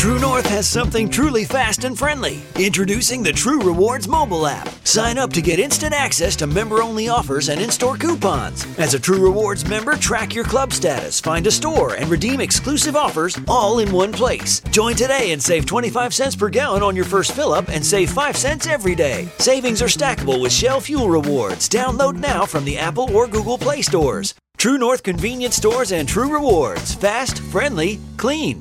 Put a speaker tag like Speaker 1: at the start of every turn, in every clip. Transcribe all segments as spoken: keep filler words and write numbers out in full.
Speaker 1: True North has something truly fast and friendly. Introducing the True Rewards mobile app. Sign up to get instant access to member-only offers and in-store coupons. As a True Rewards member, track your club status, find a store, and redeem exclusive offers all in one place. Join today and save twenty-five cents per gallon on your first fill-up and save five cents every day. Savings are stackable with Shell Fuel Rewards. Download now from the Apple or Google Play stores. True North Convenience Stores and True Rewards. Fast, friendly, clean.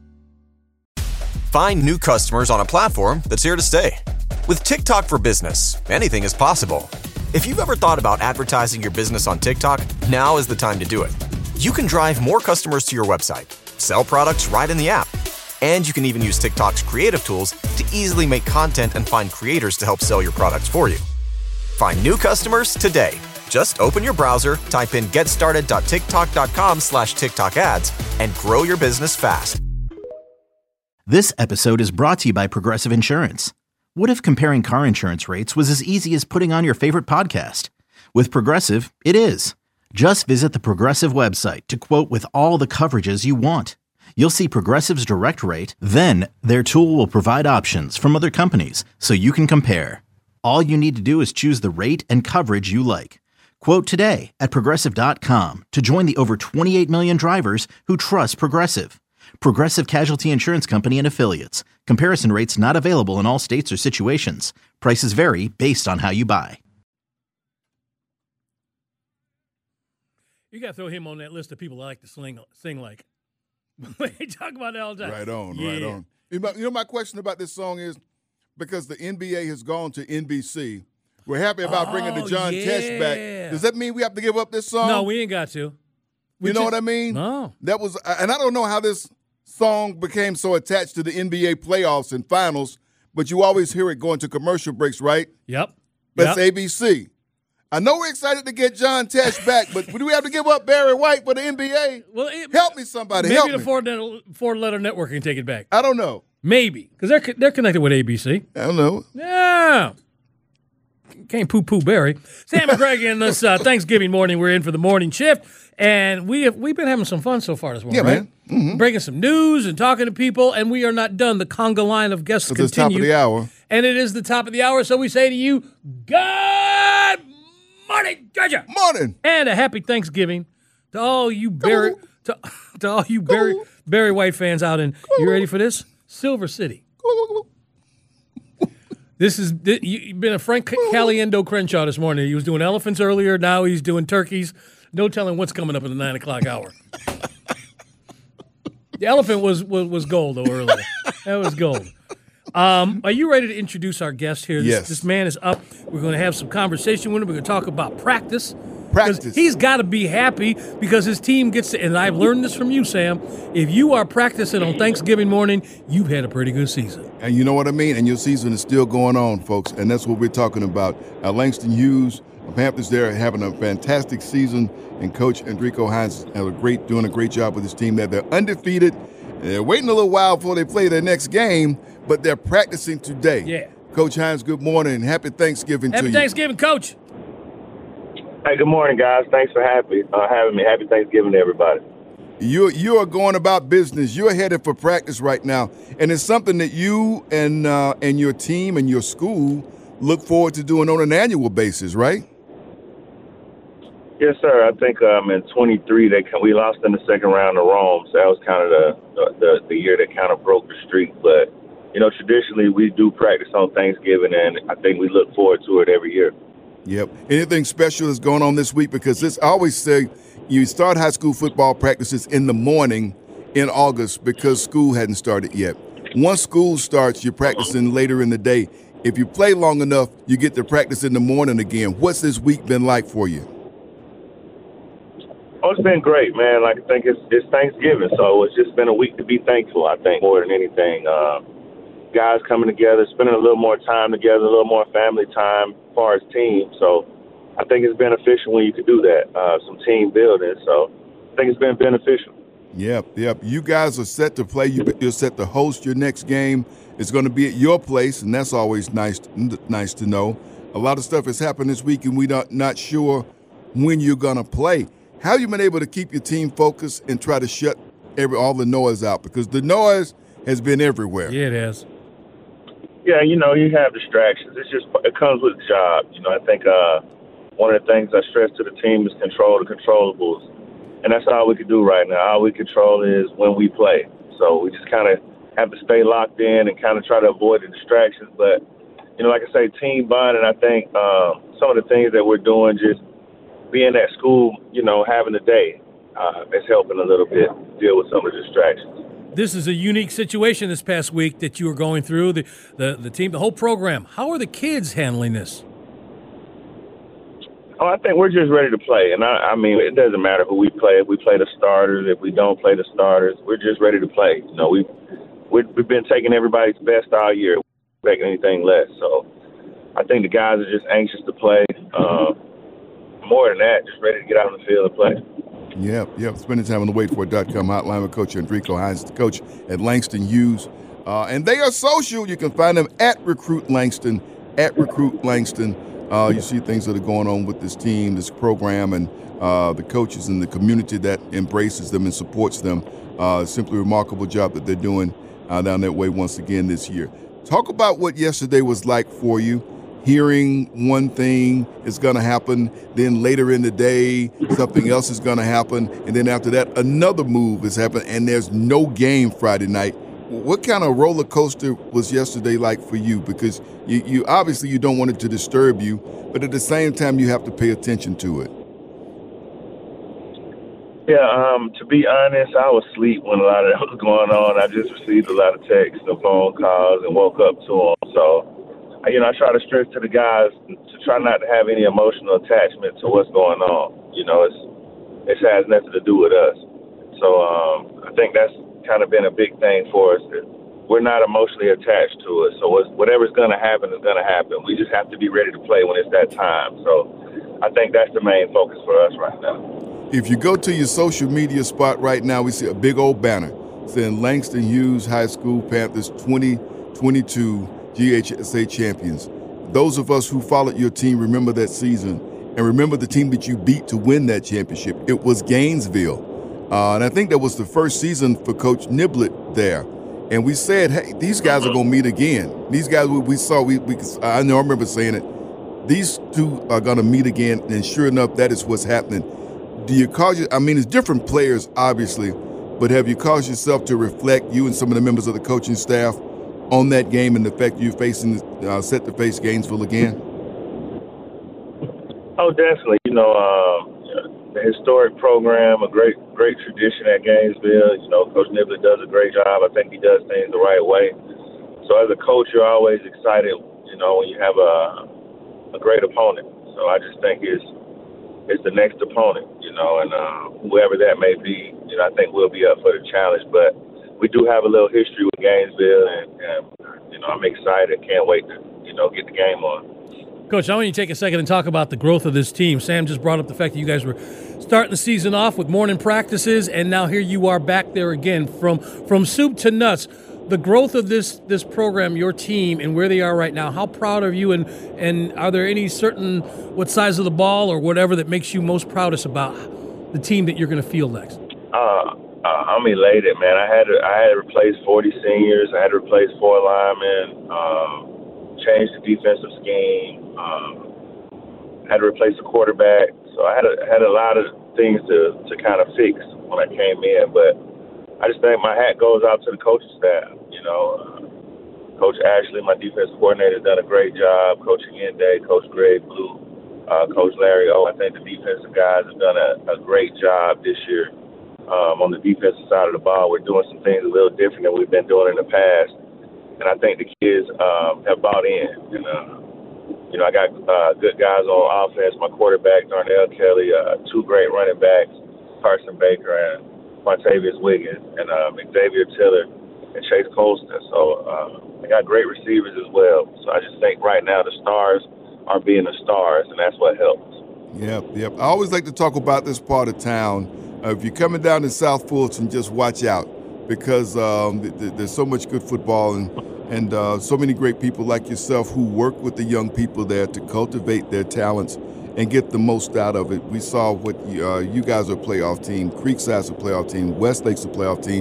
Speaker 2: Find new customers on a platform that's here to stay. With TikTok for Business, anything is possible. If you've ever thought about advertising your business on TikTok, now is the time to do it. You can drive more customers to your website, sell products right in the app, and you can even use TikTok's creative tools to easily make content and find creators to help sell your products for you. Find new customers today. Just open your browser, type in getstarted.tiktok.com slash TikTok ads, and grow your business fast.
Speaker 3: This episode is brought to you by Progressive Insurance. What if comparing car insurance rates was as easy as putting on your favorite podcast? With Progressive, it is. Just visit the Progressive website to quote with all the coverages you want. You'll see Progressive's direct rate, then their tool will provide options from other companies so you can compare. All you need to do is choose the rate and coverage you like. Quote today at Progressive dot com to join the over twenty-eight million drivers who trust Progressive. Progressive Casualty Insurance Company and Affiliates. Comparison rates not available in all states or situations. Prices vary based on how you buy.
Speaker 4: You got to throw him on that list of people I like to sing, sing like. We talk about that all the time.
Speaker 5: Right on,
Speaker 4: yeah.
Speaker 5: right on. You know, my question about this song is, because the N B A has gone to N B C, we're happy about
Speaker 4: oh,
Speaker 5: bringing the John
Speaker 4: yeah.
Speaker 5: Tesh back. Does that mean we have to give up this song?
Speaker 4: No, we ain't got to. We
Speaker 5: you know
Speaker 4: just,
Speaker 5: what I mean?
Speaker 4: No.
Speaker 5: That was, and I don't know how this song became so attached to the N B A playoffs and finals, but you always hear it going to commercial breaks, right?
Speaker 4: Yep.
Speaker 5: That's
Speaker 4: yep.
Speaker 5: A B C. I know we're excited to get John Tesh back, but do we have to give up Barry White for the N B A? Well, it, help me, somebody.
Speaker 4: Maybe
Speaker 5: help
Speaker 4: the
Speaker 5: me.
Speaker 4: four, four-letter network can take it back.
Speaker 5: I don't know.
Speaker 4: Maybe, because they're they're connected with A B C.
Speaker 5: I don't know.
Speaker 4: Yeah. Can't poo-poo Barry. Sam McGregor in this uh, Thanksgiving morning. We're in for the morning shift, and we have we've been having some fun so far this morning.
Speaker 5: Yeah,
Speaker 4: right?
Speaker 5: man. Mm-hmm.
Speaker 4: Breaking some news and talking to people, and we are not done. The conga line of guests continue.
Speaker 5: It's the top of the hour.
Speaker 4: And it is the top of the hour, so we say to you, good morning, Georgia.
Speaker 5: Morning.
Speaker 4: And a happy Thanksgiving to all you Barry to, to all you Barry Barry White fans out in, you ready for this? Silver City. This is you've been a Frank Caliendo Crenshaw this morning. He was doing elephants earlier. Now he's doing turkeys. No telling what's coming up in the nine o'clock hour. The elephant was, was was gold though earlier. That was gold. Um, are you ready to introduce our guest here? This,
Speaker 5: yes.
Speaker 4: This man is up. We're going to have some conversation with him. We're going to talk about practice.
Speaker 5: Practice.
Speaker 4: He's got to be happy because his team gets to, and I've learned this from you, Sam, if you are practicing on Thanksgiving morning, you've had a pretty good season.
Speaker 5: And you know what I mean? And your season is still going on, folks, and that's what we're talking about. Uh, Langston Hughes, Panthers there having a fantastic season, and Coach Enrico Hines have a great, doing a great job with his team there. They're undefeated. They're waiting a little while before they play their next game, but they're practicing today.
Speaker 4: Yeah.
Speaker 5: Coach Hines, good morning, and happy Thanksgiving
Speaker 4: happy
Speaker 5: to you.
Speaker 4: Happy Thanksgiving, Coach.
Speaker 6: Hey, good morning, guys. Thanks for happy, uh, having me. Happy Thanksgiving to everybody.
Speaker 5: You you are going about business. You're headed for practice right now, and it's something that you and uh, and your team and your school look forward to doing on an annual basis, right?
Speaker 6: Yes, sir. I think um, in twenty-three they we lost in the second round to Rome, so that was kind of the the, the year that kind of broke the streak. But you know, traditionally we do practice on Thanksgiving, and I think we look forward to it every year.
Speaker 5: Yep. Anything special is going on this week? Because this, I always say you start high school football practices in the morning in August because school hadn't started yet. Once school starts, you're practicing later in the day. If you play long enough, you get to practice in the morning again. What's this week been like for you?
Speaker 6: Oh, it's been great, man. Like I think it's it's Thanksgiving, so it's just been a week to be thankful, I think, more than anything. Uh, guys coming together, spending a little more time together, a little more family time as far as team. So I think it's beneficial when you can do that, uh, some team building. So I think it's been beneficial.
Speaker 5: Yep, yep. You guys are set to play. You're set to host your next game. It's going to be at your place, and that's always nice nice to know. A lot of stuff has happened this week, and we're not, not sure when you're going to play. How have you been able to keep your team focused and try to shut every all the noise out? Because the noise has been everywhere.
Speaker 4: Yeah, it has.
Speaker 6: Yeah, you know, you have distractions. It's just, it comes with the job. You know, I think uh, one of the things I stress to the team is control the controllables. And that's all we can do right now. All we control is when we play. So we just kind of have to stay locked in and kind of try to avoid the distractions. But, you know, like I say, team bonding, I think um, some of the things that we're doing, just being at school, you know, having a day, uh, is helping a little bit deal with some of the distractions.
Speaker 4: This is a unique situation this past week that you were going through, the, the, the team, the whole program. How are the kids handling this?
Speaker 6: Oh, I think we're just ready to play. And, I, I mean, it doesn't matter who we play. If we play the starters, if we don't play the starters, we're just ready to play. You know, we've, we've, we've been taking everybody's best all year. We're not expecting anything less. So I think the guys are just anxious to play. Uh, more than that, just ready to get out on the field and play.
Speaker 5: Yeah, yeah. Spending time on the wait for it dot com hotline with Coach Enrico Hines, the coach at Langston Hughes. Uh, and they are social. You can find them at Recruit Langston, at Recruit Langston. Uh, you see things that are going on with this team, this program, and uh, the coaches and the community that embraces them and supports them. Uh, simply a remarkable job that they're doing uh, down that way once again this year. Talk about what yesterday was like for you. Hearing one thing is going to happen, then later in the day, something else is going to happen, and then after that, another move is happening, and there's no game Friday night. What kind of roller coaster was yesterday like for you? Because you, you obviously you don't want it to disturb you, but at the same time, you have to pay attention to it.
Speaker 6: Yeah, um, to be honest, I was asleep when a lot of that was going on. I just received a lot of texts and phone calls and woke up to them, so. You know, I try to stress to the guys to try not to have any emotional attachment to what's going on. You know, it's it has nothing to do with us. So um, I think that's kind of been a big thing for us. We're not emotionally attached to it. So whatever's going to happen is going to happen. We just have to be ready to play when it's that time. So I think that's the main focus for us right now.
Speaker 5: If you go to your social media spot right now, we see a big old banner saying Langston Hughes High School Panthers twenty twenty-two G H S A champions. Those of us who followed your team remember that season and remember the team that you beat to win that championship. It was Gainesville. Uh, and I think that was the first season for Coach Niblett there. And we said, hey, these guys are going to meet again. These guys we, we saw, we, we I know I remember saying it, these two are going to meet again. And sure enough, that is what's happening. Do you cause you, I mean, it's different players, obviously, but have you caused yourself to reflect, you and some of the members of the coaching staff, on that game and the fact you're facing, uh, set to face Gainesville again?
Speaker 6: Oh, definitely. You know, um, the historic program, a great, great tradition at Gainesville. You know, Coach Niblett does a great job. I think he does things the right way. So as a coach, you're always excited, you know, when you have a, a great opponent. So I just think it's, it's the next opponent, you know, and uh, whoever that may be, you know, I think we'll be up for the challenge. But we do have a little history with Gainesville, and, and you know, I'm excited. Can't wait to, you know, get the game on.
Speaker 4: Coach, I want you to take a second and talk about the growth of this team. Sam just brought up the fact that you guys were starting the season off with morning practices, and now here you are back there again from from soup to nuts. The growth of this this program, your team, and where they are right now, how proud are you, and, and are there any certain, what size of the ball or whatever that makes you most proudest about the team that you're going to field next?
Speaker 6: Uh, uh, I'm elated, man. I had to, I had to replace forty seniors. I had to replace four linemen, um, change the defensive scheme. Um, had to replace a quarterback. So I had a, had a lot of things to, to kind of fix when I came in. But I just think my hat goes out to the coaching staff. You know, uh, Coach Ashley, my defensive coordinator, done a great job. Coach Ende, Coach Greg Blue, uh, Coach Larry O. I think the defensive guys have done a, a great job this year. Um, on the defensive side of the ball, we're doing some things a little different than we've been doing in the past. And I think the kids um, have bought in. And, uh, you know, I got uh, good guys on offense. My quarterback, Darnell Kelly, uh, two great running backs, Carson Baker and Montavious Wiggins, and um, Xavier Tiller and Chase Colston. So uh, I got great receivers as well. So I just think right now the stars are being the stars, and that's what helps.
Speaker 5: Yep, yep. I always like to talk about this part of town. Uh, if you're coming down to South Fulton, just watch out because um, th- th- there's so much good football and and uh, so many great people like yourself who work with the young people there to cultivate their talents and get the most out of it. We saw what you, uh, you guys are a playoff team, Creekside's a playoff team, Westlake's a playoff team.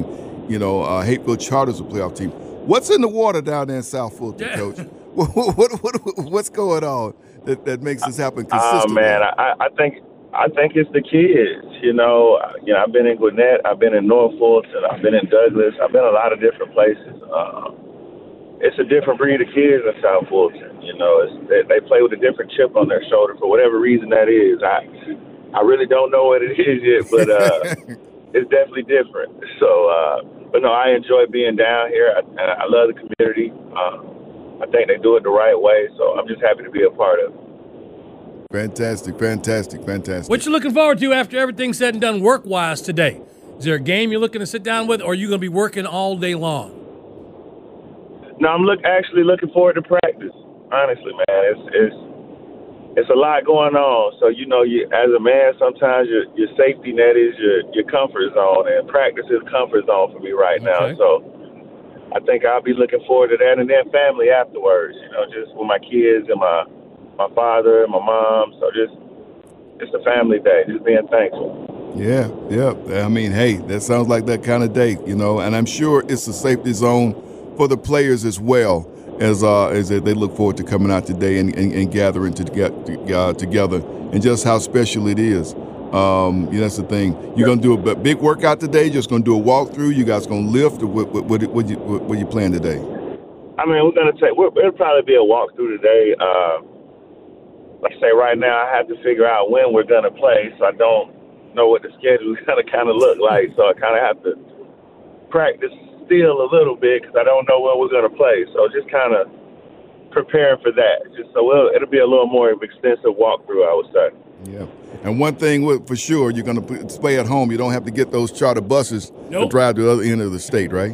Speaker 5: you know, uh, Hapeville Charter's a playoff team. What's in the water down there in South Fulton,
Speaker 4: Yeah.
Speaker 5: Coach? what, what, what, what's going on that, that makes this happen consistently?
Speaker 6: Oh man, I, I think I think it's the kids. You know, you know, I've been in Gwinnett, I've been in Norfolk, and I've been in Douglas. I've been a lot of different places. Uh, it's a different breed of kids in South Fulton. You know, it's, they, they play with a different chip on their shoulder for whatever reason that is. I I really don't know what it is yet, but uh, it's definitely different. So, uh, but no, I enjoy being down here. I, I love the community. Uh, I think they do it the right way, so I'm just happy to be a part of it.
Speaker 5: Fantastic, fantastic, fantastic.
Speaker 4: What you looking forward to after everything's said and done work-wise today? Is there a game you're looking to sit down with, or are you going to be working all day long?
Speaker 6: No, I'm look actually looking forward to practice. Honestly, man, it's it's it's a lot going on. So you know, you as a man, sometimes your your safety net is your your comfort zone, and practice is comfort zone for me right
Speaker 4: Okay.
Speaker 6: now. So I think I'll be looking forward to that, and then family afterwards. You know, just with my kids and my my father and my mom. So just it's a family day, just being thankful.
Speaker 5: Yeah, yeah. I mean, hey, that sounds like that kind of day, you know, and I'm sure it's a safety zone for the players as well as uh, as they look forward to coming out today and, and, and gathering to get uh, together, and just how special it is. Um, yeah, that's the thing. You're gonna do a b- big workout today. Just gonna do a walkthrough. You guys gonna lift, or what? What, what, what you what, what you plan today?
Speaker 6: I mean, we're gonna take. We're, it'll probably be a walkthrough today. Uh, like I say, right now I have to figure out when we're gonna play, so I don't know what the schedule is gonna kind of look like. So I kind of have to practice still a little bit because I don't know when we're gonna play. So just kind of preparing for that. Just so we'll, it'll be a little more of an extensive walkthrough, I would say.
Speaker 5: Yeah. And one thing with, for sure, you're gonna play at home. You don't have to get those charter buses
Speaker 4: Nope.
Speaker 5: to drive to the other end of the state, right?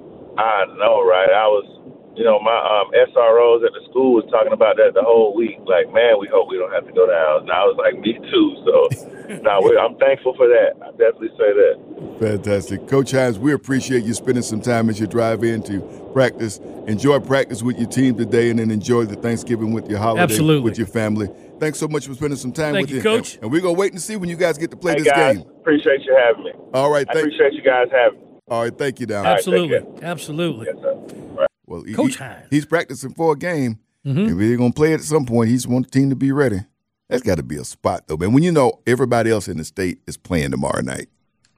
Speaker 6: I know, right? I was, you know, my um, S R Os at the school was talking about that the whole week. Like, man, we hope we don't have to go down. And I was like, me too. So, no, we're, I'm thankful for that. I definitely say that.
Speaker 5: Fantastic. Coach Hines, we appreciate you spending some time as you drive in to practice. Enjoy practice with your team today, and then enjoy the Thanksgiving with your holiday
Speaker 4: Absolutely.
Speaker 5: with your family. Thanks so much for spending some time
Speaker 4: Thank
Speaker 5: with
Speaker 4: you,
Speaker 5: you.
Speaker 4: Coach.
Speaker 5: And, and we're going to wait and see when you guys get to play
Speaker 6: Hey,
Speaker 5: this
Speaker 6: guys,
Speaker 5: game.
Speaker 6: appreciate you having me.
Speaker 5: All right.
Speaker 6: I
Speaker 5: Thank,
Speaker 6: appreciate you guys having me.
Speaker 5: all right. Thank you, Down.
Speaker 6: right, take
Speaker 4: Absolutely.
Speaker 6: care.
Speaker 4: Absolutely.
Speaker 6: Yes, sir. Right.
Speaker 5: Well, he,
Speaker 4: Coach
Speaker 5: he-
Speaker 4: Hines.
Speaker 5: he's practicing for a game.
Speaker 4: Mm-hmm.
Speaker 5: If they're going to play it at some point, he's want the team to be ready. That's got to be a spot, though, man. When you know everybody else in the state is playing tomorrow night.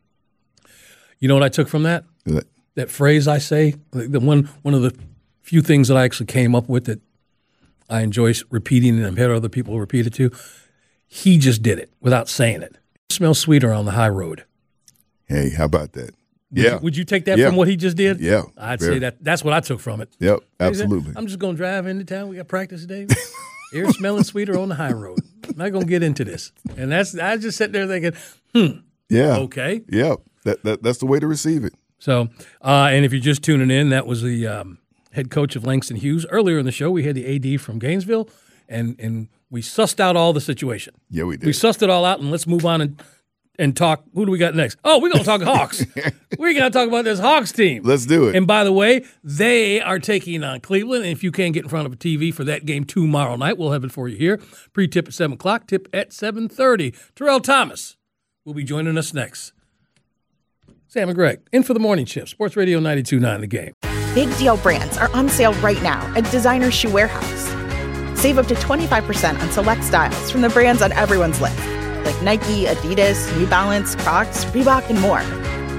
Speaker 4: You know what I took from that? That phrase I say, the the one one of the few things that I actually came up with that I enjoy repeating and I've had other people repeat it too. He just did it without saying it. It smells sweeter on the high road.
Speaker 5: Hey, how about that?
Speaker 4: Would
Speaker 5: Yeah.
Speaker 4: You, would you take that
Speaker 5: Yeah.
Speaker 4: from what he just did?
Speaker 5: Yeah.
Speaker 4: I'd
Speaker 5: Very.
Speaker 4: say that that's what I took from it.
Speaker 5: Yep,
Speaker 4: He said,
Speaker 5: absolutely.
Speaker 4: I'm just going to drive into town. We got practice today. Air smelling sweeter on the high road. I'm not going to get into this. And that's I just sat there thinking, hmm,
Speaker 5: Yeah.
Speaker 4: okay.
Speaker 5: Yeah. That, that that's the way to receive it.
Speaker 4: So, uh, and if you're just tuning in, that was the um, head coach of Langston Hughes. Earlier in the show, we had the A D from Gainesville, and and we sussed out all the situation.
Speaker 5: Yeah, we did.
Speaker 4: We sussed it all out, and let's move on and and talk. Who do we got next? Oh, we're going to talk Hawks. We're going to talk about this Hawks team.
Speaker 5: Let's do it.
Speaker 4: And by the way, they are taking on Cleveland. And if you can't get in front of a T V for that game tomorrow night, we'll have it for you here. Pre-tip at seven o'clock, tip at seven thirty. Terrell Thomas will be joining us next. Sam and Greg, in for the morning shift. Sports Radio ninety-two point nine The Game.
Speaker 7: Big deal brands are on sale right now at Designer Shoe Warehouse. Save up to twenty-five percent on select styles from the brands on everyone's list, like Nike, Adidas, New Balance, Crocs, Reebok, and more.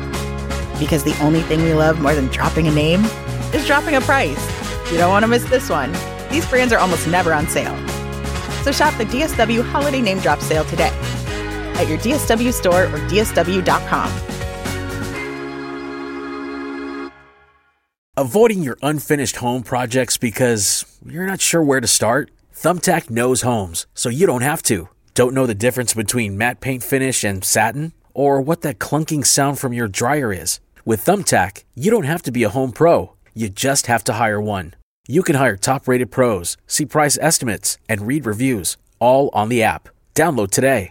Speaker 7: Because the only thing we love more than dropping a name is dropping a price. You don't want to miss this one. These brands are almost never on sale. So shop the D S W Holiday Name Drop Sale today at your D S W store or D S W dot com.
Speaker 8: Avoiding your unfinished home projects because you're not sure where to start? Thumbtack knows homes, so you don't have to. Don't know the difference between matte paint finish and satin? Or what that clunking sound from your dryer is? With Thumbtack, you don't have to be a home pro. You just have to hire one. You can hire top-rated pros, see price estimates, and read reviews, all on the app. Download today.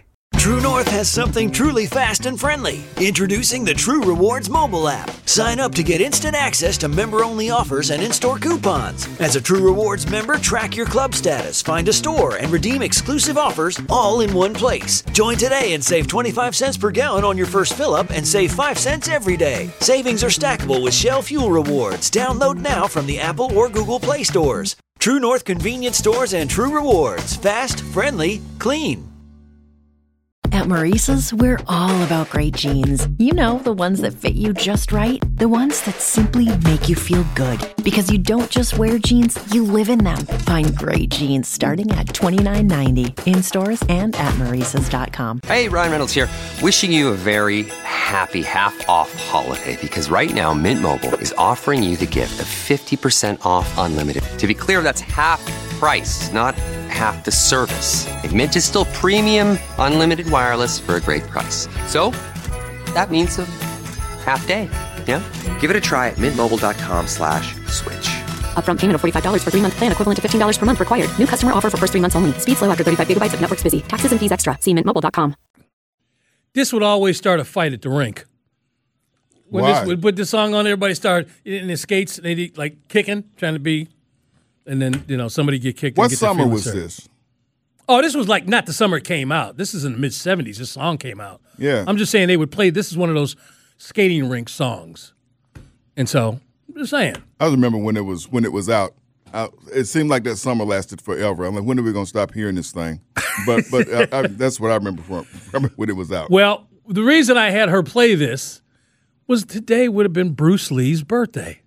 Speaker 1: True North has something truly fast and friendly. Introducing the True Rewards mobile app. Sign up to get instant access to member-only offers and in-store coupons. As a True Rewards member, track your club status, find a store, and redeem exclusive offers all in one place. Join today and save twenty-five cents per gallon on your first fill-up and save five cents every day. Savings are stackable with Shell Fuel Rewards. Download now from the Apple or Google Play stores. True North Convenience Stores and True Rewards. Fast, friendly, clean.
Speaker 9: At Maurice's, we're all about great jeans. You know, the ones that fit you just right. The ones that simply make you feel good. Because you don't just wear jeans, you live in them. Find great jeans starting at twenty-nine ninety in stores and at maurices dot com.
Speaker 10: Hey, Ryan Reynolds here. Wishing you a very happy half-off holiday. Because right now, Mint Mobile is offering you the gift of fifty percent off unlimited. To be clear, that's half price, not half the service. And Mint is still premium, unlimited wireless for a great price. So, that means a half day, yeah? Give it a try at mintmobile.com slash switch.
Speaker 11: Upfront payment of forty-five dollars for three-month plan equivalent to fifteen dollars per month required. New customer offer for first three months only. Speed slow after thirty-five gigabytes if network's busy. Taxes and fees extra. See mint mobile dot com.
Speaker 4: This would always start a fight at the rink. When
Speaker 5: Why?
Speaker 4: this would put this song on, everybody start in their skates, they like kicking, trying to be, and then, you know, somebody get kicked.
Speaker 5: What
Speaker 4: and get their
Speaker 5: summer
Speaker 4: feelings
Speaker 5: was
Speaker 4: hurt.
Speaker 5: this?
Speaker 4: Oh, this was like not the summer it came out. This is in the mid seventies. This song came out.
Speaker 5: Yeah.
Speaker 4: I'm just saying they would play. This is one of those skating rink songs, and so I'm just saying.
Speaker 5: I remember when it was when it was out. I, it seemed like that summer lasted forever. I'm like, when are we going to stop hearing this thing? But but I, I, that's what I remember from remember when it was out.
Speaker 4: Well, the reason I had her play this was today would have been Bruce Lee's birthday,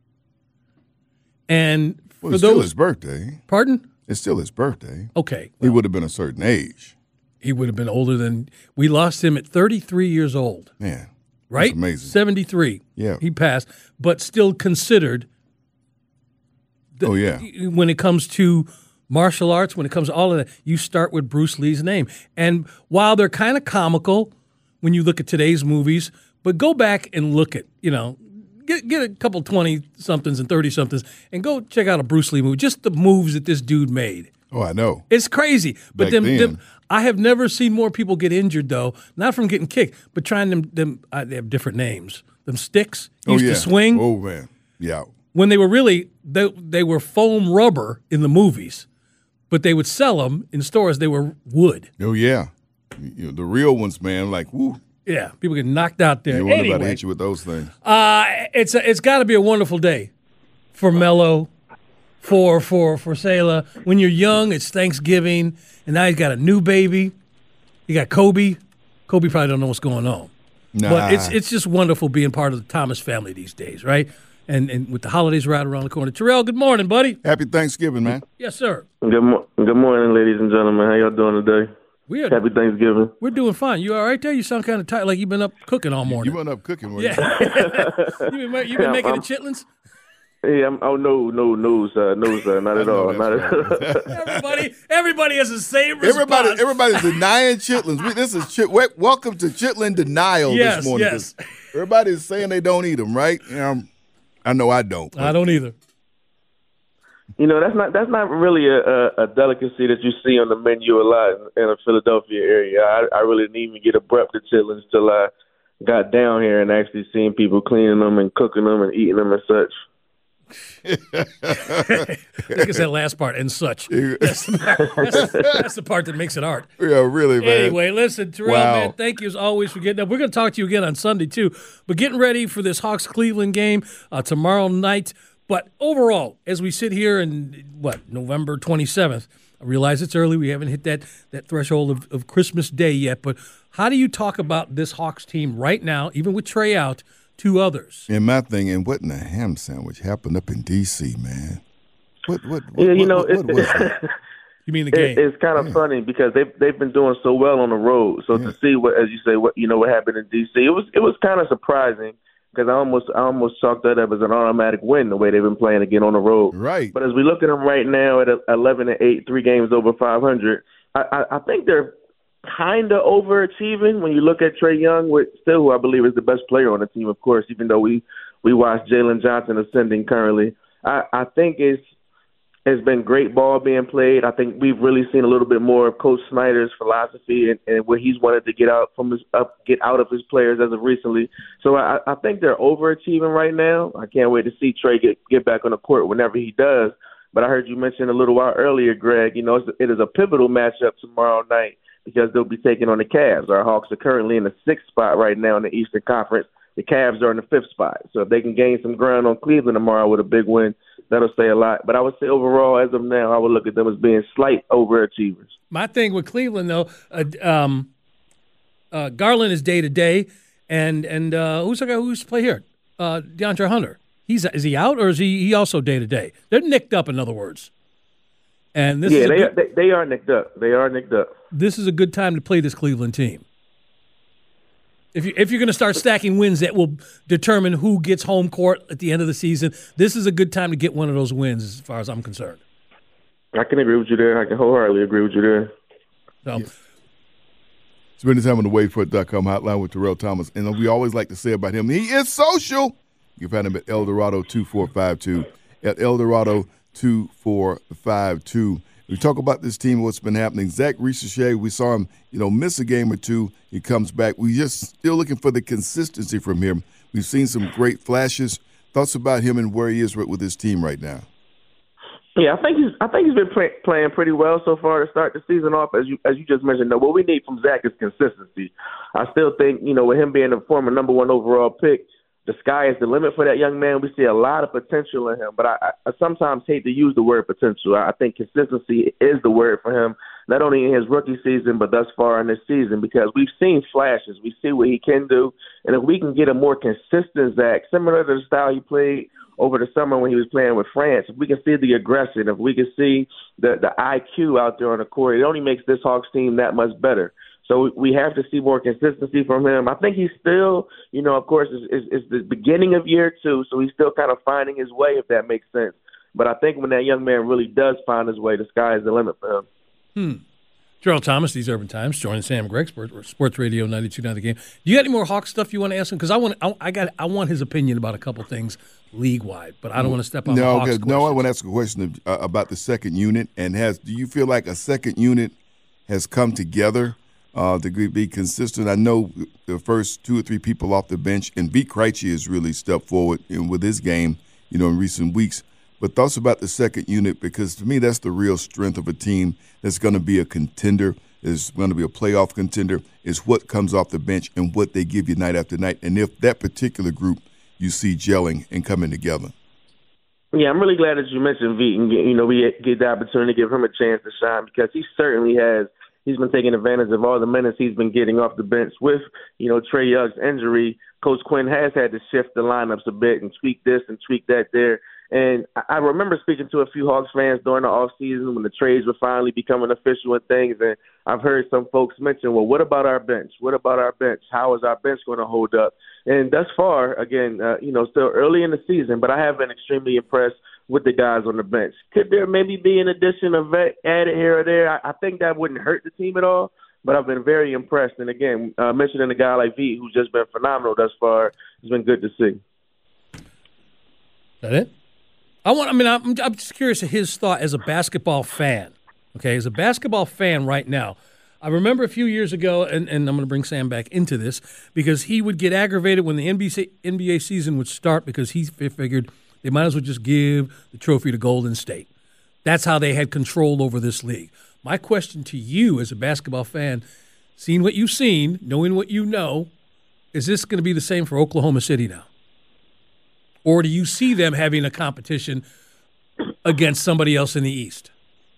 Speaker 4: and
Speaker 5: well,
Speaker 4: for
Speaker 5: it's
Speaker 4: those,
Speaker 5: still his birthday.
Speaker 4: Pardon?
Speaker 5: It's still his birthday.
Speaker 4: Okay.
Speaker 5: He would have been a certain age.
Speaker 4: He would have been older than – we lost him at thirty-three years old.
Speaker 5: Man,
Speaker 4: right?
Speaker 5: that's amazing.
Speaker 4: seventy-three.
Speaker 5: Yeah.
Speaker 4: He passed, but still considered the,
Speaker 5: oh, yeah.
Speaker 4: when it comes to martial arts, when it comes to all of that, you start with Bruce Lee's name. And while they're kind of comical when you look at today's movies, but go back and look at, you know, Get get a couple twenty-somethings and thirty-somethings and go check out a Bruce Lee movie. Just the moves that this dude made.
Speaker 5: Oh, I know.
Speaker 4: It's crazy. But
Speaker 5: Back
Speaker 4: them,
Speaker 5: then.
Speaker 4: them, I have never seen more people get injured, though, not from getting kicked, but trying them, them uh, they have different names. Them sticks used
Speaker 5: oh, yeah.
Speaker 4: to swing.
Speaker 5: Oh, man. Yeah.
Speaker 4: When they were really, they, they were foam rubber in the movies, but they would sell them in stores. They were wood.
Speaker 5: Oh, yeah. You know, the real ones, man, like, woo.
Speaker 4: Yeah, people get knocked out there.
Speaker 5: You wonder
Speaker 4: anyway,
Speaker 5: about to hit you with those things.
Speaker 4: Uh, it's a, it's got to be a wonderful day for Melo, for for for Sailor. When you're young, it's Thanksgiving, and now he's got a new baby. You got Kobe. Kobe probably don't know what's going on,
Speaker 5: Nah.
Speaker 4: but it's it's just wonderful being part of the Thomas family these days, right? And and with the holidays right around the corner. Terrell, good morning, buddy.
Speaker 5: Happy Thanksgiving, man.
Speaker 4: Yes, sir.
Speaker 12: Good, mo- good morning, ladies and gentlemen. How y'all doing today?
Speaker 4: We are,
Speaker 12: Happy Thanksgiving.
Speaker 4: We're doing fine. You all right there? You sound kind of tired, like you've been up cooking all morning.
Speaker 5: You went up cooking, were
Speaker 4: yeah.
Speaker 5: you?
Speaker 4: you been, you been
Speaker 12: Yeah,
Speaker 4: making
Speaker 12: I'm-
Speaker 4: the chitlins?
Speaker 12: Hey, I'm, oh no, no, no, sir, no, sir, not at all, not at all.
Speaker 4: Everybody, everybody has the same response.
Speaker 5: Everybody, everybody's denying chitlins. We, this is chit, we- welcome to chitlin denial
Speaker 4: Yes,
Speaker 5: this morning.
Speaker 4: yes.
Speaker 5: Everybody's saying they don't eat them, right? Um, I know I don't.
Speaker 4: I don't either.
Speaker 12: You know, that's not that's not really a, a, a delicacy that you see on the menu a lot in, in the Philadelphia area. I, I really didn't even get a breath to chitlins till I got down here and actually seeing people cleaning them and cooking them and eating them and such.
Speaker 4: I think it's that last part, and such. That's the part, that's, that's the part that makes it art.
Speaker 5: Yeah, really, man.
Speaker 4: Anyway, listen, Terrell,
Speaker 5: Wow.
Speaker 4: man, thank you as always for getting up. We're going to talk to you again on Sunday, too. But getting ready for this Hawks-Cleveland game uh, tomorrow night. But overall, as we sit here in, what, November twenty-seventh, I realize it's early. We haven't hit that, that threshold of, of Christmas Day yet. But how do you talk about this Hawks team right now, even with Trey out, to others?
Speaker 5: And my thing, and what in the ham sandwich happened up in D C, man? What, what, what,
Speaker 12: Yeah, you
Speaker 5: what,
Speaker 12: know,
Speaker 5: what, what
Speaker 12: it-
Speaker 5: was that?
Speaker 4: You mean the
Speaker 12: It,
Speaker 4: game?
Speaker 12: it's kind of funny because they've they've been doing so well on the road. So
Speaker 5: Yeah.
Speaker 12: to see what, as you say, what you know, what happened in D C, it was it was kind of surprising because I almost I almost chalked that up as an automatic win the way they've been playing again on the road.
Speaker 5: Right.
Speaker 12: But as we look at them right now at eleven and eight, three games over five hundred, I, I, I think they're kind of overachieving when you look at Trae Young, with still who I believe is the best player on the team, of course, even though we we watch Jalen Johnson ascending currently. I, I think it's It's been great ball being played. I think we've really seen a little bit more of Coach Snyder's philosophy and, and what he's wanted to get out from his up, get out of his players as of recently. So I, I think they're overachieving right now. I can't wait to see Trey get get back on the court whenever he does. But I heard you mention a little while earlier, Greg. You know, it's, it is a pivotal matchup tomorrow night because they'll be taking on the Cavs. Our Hawks are currently in the sixth spot right now in the Eastern Conference. The Cavs are in the fifth spot. So if they can gain some ground on Cleveland tomorrow with a big win, that'll say a lot. But I would say overall, as of now, I would look at them as being slight overachievers.
Speaker 4: My thing with Cleveland, though, uh, um, uh, Garland is day-to-day, and and uh, who's the guy who used to play here? Uh, DeAndre Hunter. He's Is he out, or is he, he also day-to-day? They're nicked up, in other words. And this
Speaker 12: yeah,
Speaker 4: is
Speaker 12: they,
Speaker 4: good,
Speaker 12: are, they, they are nicked up. They are nicked up.
Speaker 4: This is a good time to play this Cleveland team. If, you, if you're going to start stacking wins that will determine who gets home court at the end of the season, this is a good time to get one of those wins as far as I'm concerned.
Speaker 12: I can agree with you there. I can wholeheartedly agree with you there.
Speaker 4: So,
Speaker 5: yeah. Spending time on the wait for it dot com hotline with Terrell Thomas. And we always like to say about him, he is social. You can find him at Eldorado two four five two, at Eldorado two four five two. We talk about this team, what's been happening. Zach Richer, we saw him, you know, miss a game or two. He comes back. We just still looking for the consistency from him. We've seen some great flashes. Thoughts about him and where he is with his team right now?
Speaker 12: Yeah, I think he's I think he's been play, playing pretty well so far to start the season off. As you as you just mentioned, though, what we need from Zach is consistency. I still think, you know, with him being a former number one overall pick, the sky is the limit for that young man. We see a lot of potential in him, but I, I sometimes hate to use the word potential. I think consistency is the word for him, not only in his rookie season, but thus far in this season, because we've seen flashes. We see what he can do, and if we can get a more consistent Zach, similar to the style he played over the summer when he was playing with France, if we can see the aggression, if we can see the, the I Q out there on the court, it only makes this Hawks team that much better. So we have to see more consistency from him. I think he's still, you know, of course, it's, it's, it's the beginning of year two, so he's still kind of finding his way, if that makes sense. But I think when that young man really does find his way, the sky is the limit for him.
Speaker 4: Hmm. Gerald Thomas, These Urban Times, joining Sam Gregg, Sports, Sports Radio ninety-two point nine The Game. Do you got any more Hawks stuff you want to ask him? Because I want, I, I got, I want his opinion about a couple things league-wide, but I don't want to step on
Speaker 5: no,
Speaker 4: the Hawks
Speaker 5: okay. No, I want to ask a question of, uh, about the second unit. And has do you feel like a second unit has come together Uh, to be consistent? I know the first two or three people off the bench, and Vit Krejci has really stepped forward in, with his game, you know, in recent weeks. But thoughts about the second unit, because to me that's the real strength of a team that's going to be a contender, is going to be a playoff contender, is what comes off the bench and what they give you night after night. And if that particular group you see gelling and coming together.
Speaker 12: Yeah, I'm really glad that you mentioned Vit, and you know, we get the opportunity to give him a chance to shine, because he certainly has. He's been taking advantage of all the minutes he's been getting off the bench. With, you know, Trae Young's injury, Coach Quinn has had to shift the lineups a bit and tweak this and tweak that there. And I remember speaking to a few Hawks fans during the offseason when the trades were finally becoming official and things, and I've heard some folks mention, well, what about our bench? What about our bench? How is our bench going to hold up? And thus far, again, uh, you know, still early in the season, but I have been extremely impressed with the guys on the bench. Could there maybe be an addition of vet added here or there? I, I think that wouldn't hurt the team at all, but I've been very impressed. And again, uh, mentioning a guy like Vit, who's just been phenomenal thus far, has been good to see.
Speaker 4: Is that it? I want. I mean, I'm, I'm just curious of his thought as a basketball fan. Okay, as a basketball fan right now, I remember a few years ago, and, and I'm going to bring Sam back into this, because he would get aggravated when the N B A season would start, because he figured they might as well just give the trophy to Golden State. That's how they had control over this league. My question to you as a basketball fan, seeing what you've seen, knowing what you know, is this going to be the same for Oklahoma City now? Or do you see them having a competition against somebody else in the East?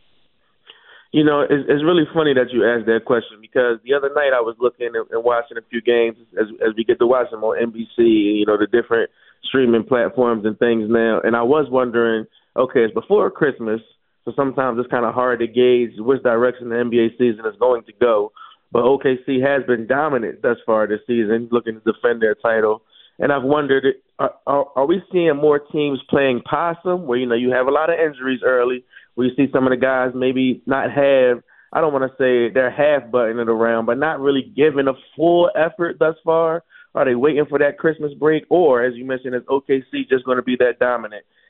Speaker 12: You know, it's, it's really funny that you asked that question, because the other night I was looking and, and watching a few games as, as we get to watch them on N B C, you know, the different streaming platforms and things now. And I was wondering, okay, it's before Christmas, so sometimes it's kind of hard to gauge which direction the N B A season is going to go. But O K C has been dominant thus far this season, looking to defend their title. And I've wondered, are, are, are we seeing more teams playing possum, where, you know, you have a lot of injuries early, where you see some of the guys maybe not have, I don't want to say they're half buttoning it around, but not really giving a full effort thus far? Are they waiting for that Christmas break? Or, as you mentioned, is O K C just going to be that dominant?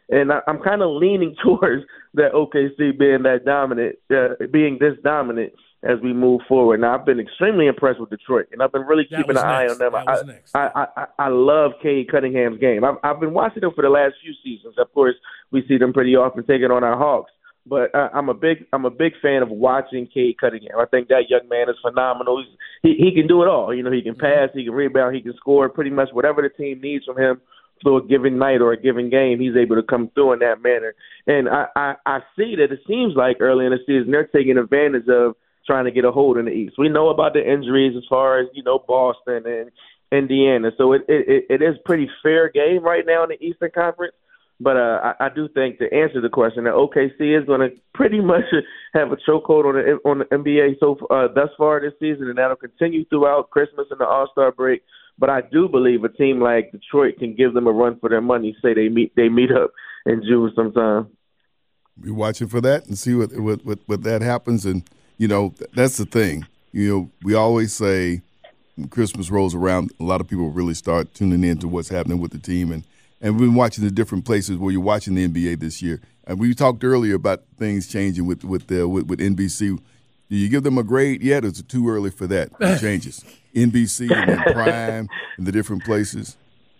Speaker 12: And I, I'm kind of leaning towards that O K C being that dominant, uh, being this dominant as we move forward. Now, I've been extremely impressed with Detroit, and I've been really
Speaker 4: That
Speaker 12: keeping
Speaker 4: was
Speaker 12: an eye
Speaker 4: next.
Speaker 12: on them.
Speaker 4: That was
Speaker 12: I,
Speaker 4: next.
Speaker 12: I, I, I, I love Cade Cunningham's game. I've, I've been watching them for the last few seasons. Of course, we see them pretty often taking on our Hawks. But uh, I'm a big I'm a big fan of watching Cade Cunningham. I think that young man is phenomenal. He's, he he can do it all. You know, he can pass, he can rebound, he can score. Pretty much whatever the team needs from him for a given night or a given game, he's able to come through in that manner. And I, I, I see that it seems like early in the season they're taking advantage of trying to get a hold in the East. We know about the injuries as far as, you know, Boston and Indiana. So it it, it is pretty fair game right now in the Eastern Conference. But uh, I, I do think to answer the question, that O K C is going to pretty much have a chokehold on the on the N B A so uh, thus far this season, and that'll continue throughout Christmas and the All-Star break. But I do believe a team like Detroit can give them a run for their money. Say they meet they meet up in June sometime.
Speaker 5: Be watching for that and see what what what, what that happens. And you know that's the thing. You know we always say when Christmas rolls around, a lot of people really start tuning in to what's happening with the team and. And we've been watching the different places where you're watching the N B A this year. And we talked earlier about things changing with with uh, with, with N B C. Do you give them a grade yet, or is it too early for that? The changes. N B C and then Prime and the different places.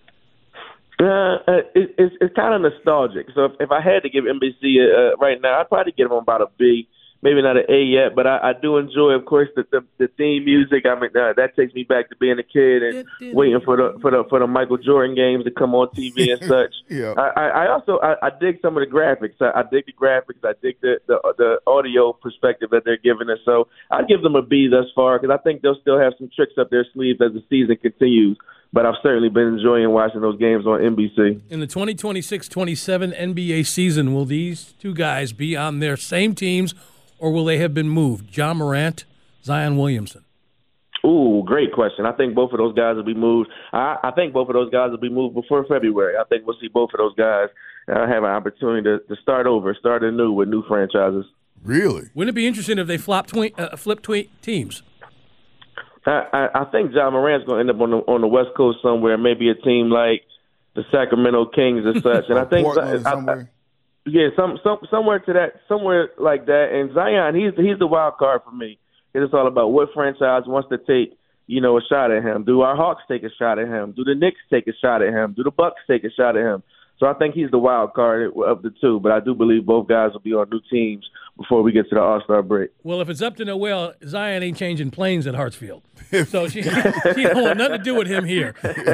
Speaker 12: Uh, it, it's it's kind of nostalgic. So if, if I had to give N B C uh, right now, I'd probably give them about a B. Maybe not an A yet, but I, I do enjoy, of course, the, the the theme music. I mean, uh, that takes me back to being a kid and waiting for the for the for the Michael Jordan games to come on T V and such.
Speaker 5: Yeah.
Speaker 12: I, I, I also I, I dig some of the graphics. I, I dig the graphics. I dig the, the the audio perspective that they're giving us. So I'd give them a B thus far because I think they'll still have some tricks up their sleeves as the season continues. But I've certainly been enjoying watching those games on N B C.
Speaker 4: In the twenty twenty-six twenty-seven N B A season, will these two guys be on their same teams, or will they have been moved? Ja Morant, Zion Williamson.
Speaker 12: Ooh, great question. I think both of those guys will be moved. I, I think both of those guys will be moved before February. I think we'll see both of those guys uh, have an opportunity to, to start over, start anew with new franchises.
Speaker 5: Really?
Speaker 4: Wouldn't it be interesting if they flop twe- uh, flip twe- teams?
Speaker 12: I, I, I think Ja Morant's going to end up on the, on the West Coast somewhere, maybe a team like the Sacramento Kings or such. And I think
Speaker 5: Portland
Speaker 12: I,
Speaker 5: somewhere.
Speaker 12: I, Yeah, some, some somewhere to that, somewhere like that. And Zion, he's he's the wild card for me. It's all about what franchise wants to take, you know, a shot at him. Do our Hawks take a shot at him? Do the Knicks take a shot at him? Do the Bucks take a shot at him? So I think he's the wild card of the two. But I do believe both guys will be on new teams before we get to the All-Star break.
Speaker 4: Well, if it's up to Noel, Zion ain't changing planes at Hartsfield. So she, she don't want nothing to do with him here.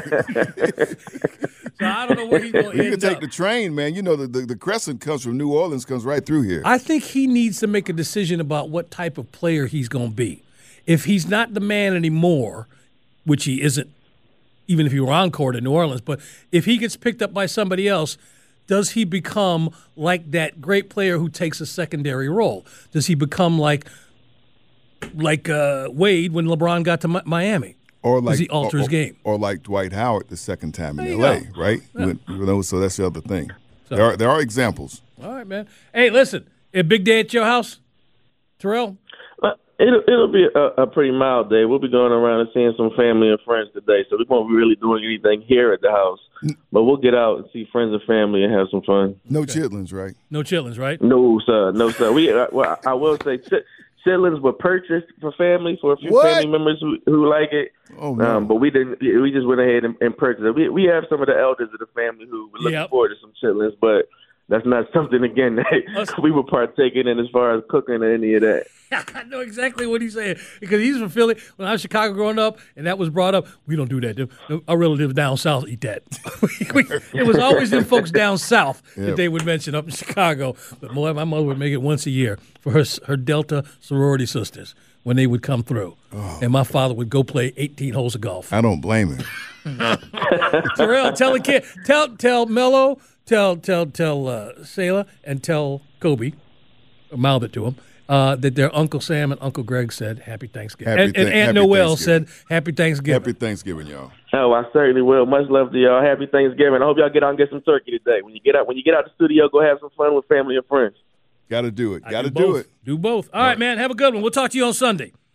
Speaker 4: So I don't know where he's going to end up.
Speaker 5: You can take the train, man. You know, the, the, the Crescent comes from New Orleans, comes right through here.
Speaker 4: I think he needs to make a decision about what type of player he's going to be. If he's not the man anymore, which he isn't, even if he were on court in New Orleans, but if he gets picked up by somebody else, does he become like that great player who takes a secondary role? Does he become like like uh, Wade when LeBron got to Mi- Miami?
Speaker 5: Or like
Speaker 4: does he alter
Speaker 5: or,
Speaker 4: his game?
Speaker 5: Or like Dwight Howard the second time in
Speaker 4: There
Speaker 5: L A,
Speaker 4: you go.
Speaker 5: right?
Speaker 4: Yeah.
Speaker 5: When, you know, so that's the other thing.
Speaker 4: So-
Speaker 5: there are there are examples.
Speaker 4: All right, man. Hey, listen, a big day at your house, Terrell?
Speaker 12: Uh, it'll it'll be a, a pretty mild day. We'll be going around and seeing some family and friends today, so we won't be really doing anything here at the house. But we'll get out and see friends and family and have some fun.
Speaker 5: No chitlins, right?
Speaker 4: No chitlins, right?
Speaker 12: No, sir. No, sir. We uh, well, I will say ch- chitlins were purchased for family for a few
Speaker 5: What?
Speaker 12: family members who who like it.
Speaker 5: Oh no!
Speaker 12: Um, but we didn't. We just went ahead and, and purchased it. We we have some of the elders of the family who were looking
Speaker 4: Yep.
Speaker 12: forward to some chitlins, but that's not something again that we were partaking in as far as cooking or any of that.
Speaker 4: I know exactly what he's saying because he's from Philly. When I was in Chicago growing up, and that was brought up, we don't do that. Our relatives down south eat that. It was always them folks down south
Speaker 5: Yeah.
Speaker 4: that they would mention up in Chicago. But my my mother would make it once a year for her her Delta sorority sisters when they would come through,
Speaker 5: Oh.
Speaker 4: and my father would go play eighteen holes of golf.
Speaker 5: I don't blame him.
Speaker 4: Terrell, tell the kid, tell tell Mello, tell tell tell uh, Sayla, and tell Kobe, or mouth it to him, uh, that their Uncle Sam and Uncle Greg said Happy Thanksgiving,
Speaker 5: Happy
Speaker 4: and, and
Speaker 5: Thank-
Speaker 4: Aunt
Speaker 5: Happy
Speaker 4: Noel said
Speaker 5: Thanksgiving.
Speaker 4: Happy Thanksgiving.
Speaker 5: Happy Thanksgiving, y'all.
Speaker 12: Oh, I certainly will. Much love to y'all. Happy Thanksgiving. I hope y'all get out and get some turkey today. When you get out, when you get out the studio, go have some fun with family and friends.
Speaker 5: Got to do it.
Speaker 4: I
Speaker 5: Got to
Speaker 4: do
Speaker 5: do
Speaker 4: both.
Speaker 5: it.
Speaker 4: Do both. All right, man. Have a good one. We'll talk to you on Sunday.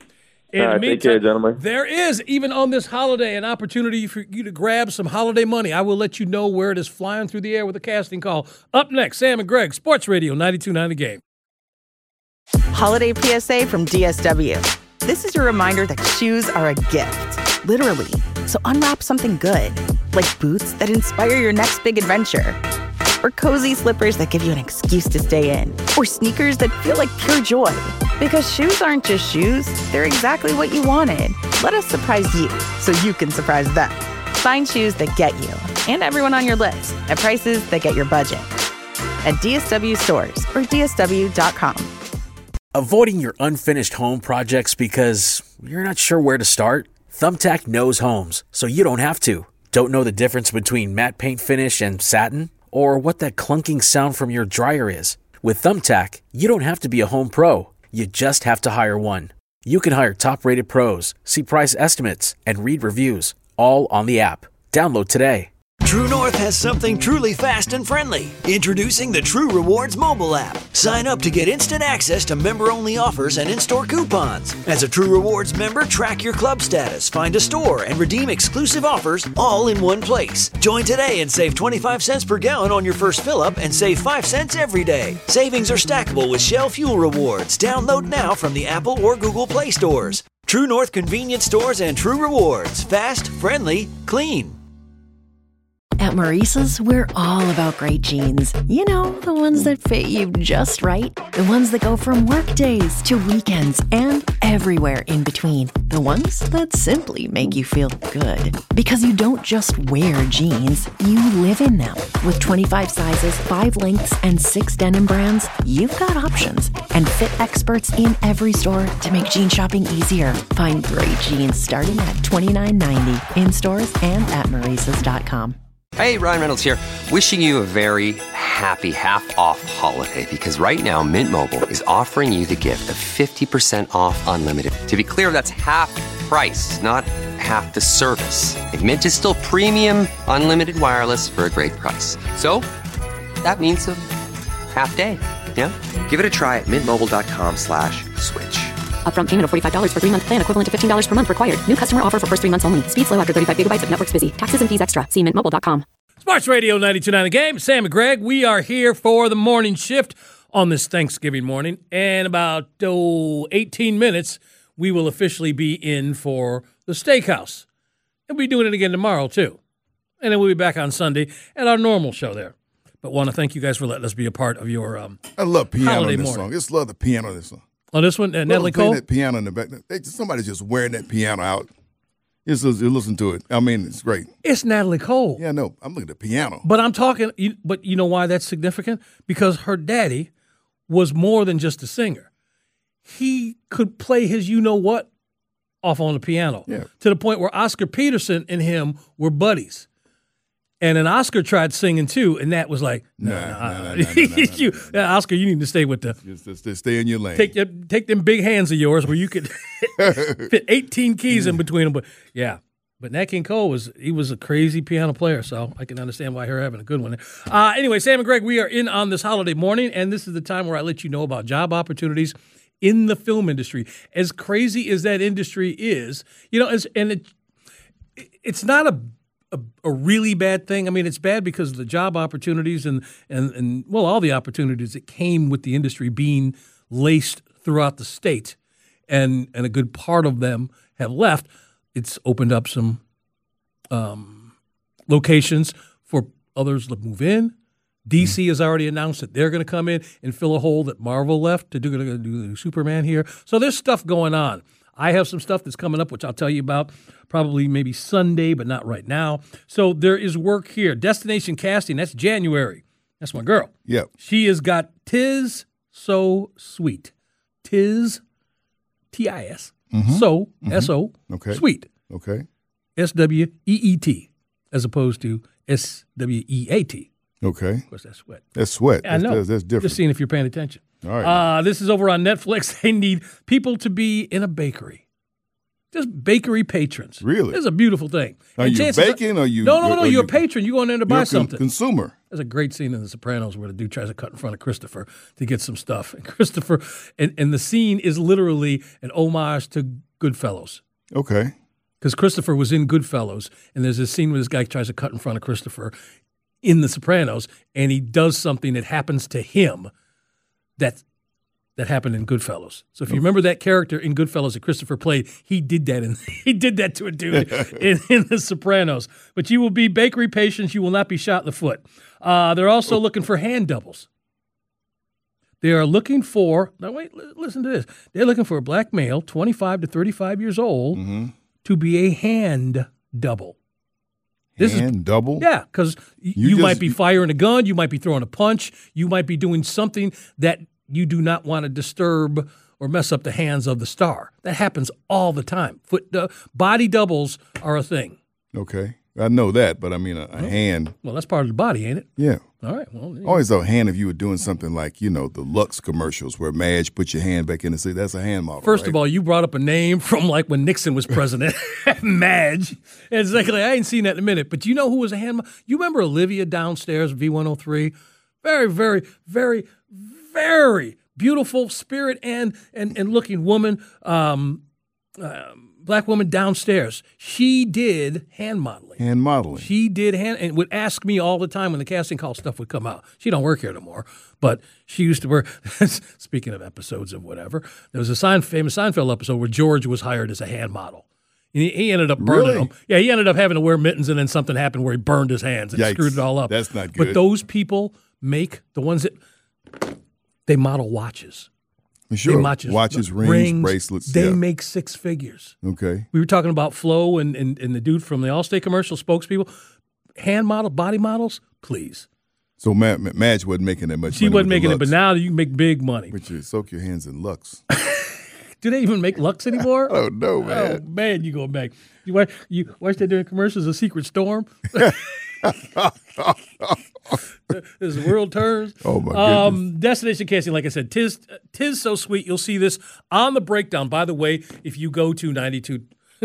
Speaker 4: In
Speaker 12: All
Speaker 4: the
Speaker 12: right,
Speaker 4: meantime,
Speaker 12: take care, gentlemen.
Speaker 4: there is, even on this holiday, an opportunity for you to grab some holiday money. I will let you know where it is flying through the air with a casting call. Up next, Sam and Greg, Sports Radio ninety-two point nine The Game.
Speaker 7: Holiday P S A from D S W. This is your reminder that shoes are a gift, literally. So unwrap something good, like boots that inspire your next big adventure, or cozy slippers that give you an excuse to stay in, or sneakers that feel like pure joy. Because shoes aren't just shoes, they're exactly what you wanted. Let us surprise you so you can surprise them. Find shoes that get you and everyone on your list at prices that get your budget. At D S W stores or D S W dot com.
Speaker 8: Avoiding your unfinished home projects because you're not sure where to start? Thumbtack knows homes, so you don't have to. Don't know the difference between matte paint finish and satin? Or what that clunking sound from your dryer is? With Thumbtack, you don't have to be a home pro. You just have to hire one. You can hire top-rated pros, see price estimates, and read reviews, all on the app. Download today.
Speaker 1: True North has something truly fast and friendly. Introducing the True Rewards mobile app. Sign up to get instant access to member-only offers and in-store coupons. As a True Rewards member, track your club status, find a store, and redeem exclusive offers all in one place. Join today and save twenty-five cents per gallon on your first fill-up and save five cents every day. Savings are stackable with Shell Fuel Rewards. Download now from the Apple or Google Play stores. True North Convenience Stores and True Rewards. Fast, friendly, clean.
Speaker 9: At Maurice's, we're all about great jeans. You know, the ones that fit you just right. The ones that go from work days to weekends and everywhere in between. The ones that simply make you feel good. Because you don't just wear jeans, you live in them. With twenty-five sizes, five lengths, and six denim brands, you've got options. And fit experts in every store to make jean shopping easier. Find great jeans starting at twenty-nine ninety in stores and at Maurice's dot com.
Speaker 10: Hey, Ryan Reynolds here, wishing you a very happy half-off holiday because right now Mint Mobile is offering you the gift of fifty percent off unlimited. To be clear, that's half price, not half the service. And Mint is still premium unlimited wireless for a great price. So, that means a half day, yeah? Give it a try at mintmobile.com slash switch.
Speaker 11: Upfront payment of forty-five dollars for three-month plan equivalent to fifteen dollars per month required. New customer offer for first three months only. Speed slow after thirty-five gigabytes if network's busy. Taxes and fees extra. See mint mobile dot com.
Speaker 4: Sports Radio ninety-two point nine The Game. Sam and Greg, we are here for the morning shift on this Thanksgiving morning. And about oh, eighteen minutes, we will officially be in for the steakhouse. And we'll be doing it again tomorrow, too. And then we'll be back on Sunday at our normal show there. But want to thank you guys for letting us be a part of your um,
Speaker 5: I love piano
Speaker 4: holiday
Speaker 5: in this
Speaker 4: morning.
Speaker 5: song. I just love the piano in this song.
Speaker 4: Oh, this one, uh, Natalie
Speaker 5: playing
Speaker 4: Cole?
Speaker 5: that piano in the back. They, somebody's just wearing that piano out. Just listen, listen to it. I mean, it's great.
Speaker 4: It's Natalie Cole.
Speaker 5: Yeah, no, I'm looking at the piano.
Speaker 4: But I'm talking, you- but you know why that's significant? Because her daddy was more than just a singer. He could play his you-know-what off on the piano
Speaker 5: Yeah.
Speaker 4: to the point where Oscar Peterson and him were buddies. And then Oscar tried singing too, and that was like, no,
Speaker 5: Nah,
Speaker 4: no,
Speaker 5: nah, nah,
Speaker 4: uh,
Speaker 5: nah, nah, nah,
Speaker 4: you, yeah, Oscar, you need to stay with the
Speaker 5: Just, just, just stay in your lane.
Speaker 4: take your, take them big hands of yours where you could fit eighteen keys in between them. But yeah, but Nat King Cole was he was a crazy piano player, so I can understand why her having a good one. Uh, anyway, Sam and Greg, we are in on this holiday morning, and this is the time where I let you know about job opportunities in the film industry. As crazy as that industry is, you know, as, and it, it's not a A, a really bad thing. I mean, it's bad because of the job opportunities and, and, and, well, all the opportunities that came with the industry being laced throughout the state, and, and a good part of them have left. It's opened up some um, locations for others to move in. D C has already announced that they're going to come in and fill a hole that Marvel left to do, to do Superman here. So there's stuff going on. I have some stuff that's coming up, which I'll tell you about probably maybe Sunday, but not right now. So there is work here. Destination Casting, that's January. That's my girl.
Speaker 5: Yep.
Speaker 4: She has got Tis So Sweet. Tis, T I S.
Speaker 5: Mhm.
Speaker 4: So,
Speaker 5: Mhm.
Speaker 4: S O,
Speaker 5: Okay.
Speaker 4: Sweet.
Speaker 5: Okay.
Speaker 4: S W E E T, as opposed to S W E A T.
Speaker 5: Okay.
Speaker 4: Of course, that's sweat.
Speaker 5: That's sweat.
Speaker 4: I
Speaker 5: That's,
Speaker 4: know.
Speaker 5: That's, that's different.
Speaker 4: Just seeing if you're paying attention.
Speaker 5: All right.
Speaker 4: Uh, this is over on Netflix. They need people to be in a bakery. Just bakery patrons.
Speaker 5: Really?
Speaker 4: It's a beautiful thing.
Speaker 5: Are
Speaker 4: And
Speaker 5: you
Speaker 4: chances
Speaker 5: baking or you?
Speaker 4: No, no, no.
Speaker 5: or
Speaker 4: You're
Speaker 5: you-
Speaker 4: a patron. You go in there to
Speaker 5: you're
Speaker 4: buy
Speaker 5: a con-
Speaker 4: something.
Speaker 5: Consumer.
Speaker 4: There's a great scene in The Sopranos where the dude tries to cut in front of Christopher to get some stuff. And Christopher, and, and the scene is literally an homage to Goodfellas.
Speaker 5: Okay.
Speaker 4: Because Christopher was in Goodfellas, and there's this scene where this guy tries to cut in front of Christopher in The Sopranos, and he does something that happens to him that that happened in Goodfellas. So if you remember that character in Goodfellas that Christopher played, he did that, and he did that to a dude in, in The Sopranos. But you will be bakery patients. You will not be shot in the foot. Uh, they're also oh. looking for hand doubles. They are looking for, now wait, listen to this. They're looking for a black male, twenty-five to thirty-five years old, mm-hmm. to be a hand double. This
Speaker 5: hand
Speaker 4: is,
Speaker 5: double?
Speaker 4: Yeah, because you, you just, might be firing a gun, you might be throwing a punch, you might be doing something that you do not want to disturb or mess up the hands of the star. That happens all the time. Foot uh, body doubles are a thing.
Speaker 5: Okay. I know that, but I mean a, a oh. hand.
Speaker 4: Well, that's part of the body, ain't it?
Speaker 5: Yeah.
Speaker 4: All right. Well, yeah.
Speaker 5: Always a hand if you were doing something like, you know, the Lux commercials where Madge put your hand back in the seat. That's a hand model.
Speaker 4: First
Speaker 5: right?
Speaker 4: of all, you brought up a name from like when Nixon was president, Madge. And it's like, I ain't seen that in a minute. But you know who was a hand model? You remember Olivia downstairs, V one oh three? Very, very, very, very beautiful spirit and and, and looking woman, um, um, black woman downstairs. She did hand modeling.
Speaker 5: Hand modeling.
Speaker 4: She did hand and would ask me all the time when the casting call stuff would come out. She don't work here no more, but she used to work. Speaking of episodes of whatever, there was a Sein, famous Seinfeld episode where George was hired as a hand model. And he, he ended up burning
Speaker 5: really?
Speaker 4: them. Yeah, he ended up having to wear mittens, and then something happened where he burned his hands and
Speaker 5: Yikes.
Speaker 4: screwed it all up.
Speaker 5: That's not good.
Speaker 4: But those people make the ones that they model watches.
Speaker 5: Sure.
Speaker 4: They watches,
Speaker 5: watches rings,
Speaker 4: rings,
Speaker 5: bracelets.
Speaker 4: They
Speaker 5: yeah.
Speaker 4: make six figures.
Speaker 5: Okay.
Speaker 4: We were talking about Flo and, and, and the dude from the Allstate commercial, spokespeople. Hand model, body models, please.
Speaker 5: So Ma- Ma- Madge wasn't making that much
Speaker 4: she
Speaker 5: money. She
Speaker 4: wasn't making it, but now you can make big money.
Speaker 5: But you soak your hands in Lux.
Speaker 4: Do they even make Lux anymore?
Speaker 5: I don't know, man.
Speaker 4: Oh, man, you going back. You watch, you watch they doing commercials, A Secret Storm? As the world turns.
Speaker 5: Oh, my goodness.
Speaker 4: Um, Destination Casting, like I said, tis, tis so sweet. You'll see this on the breakdown. By the way, if you go to ninety-two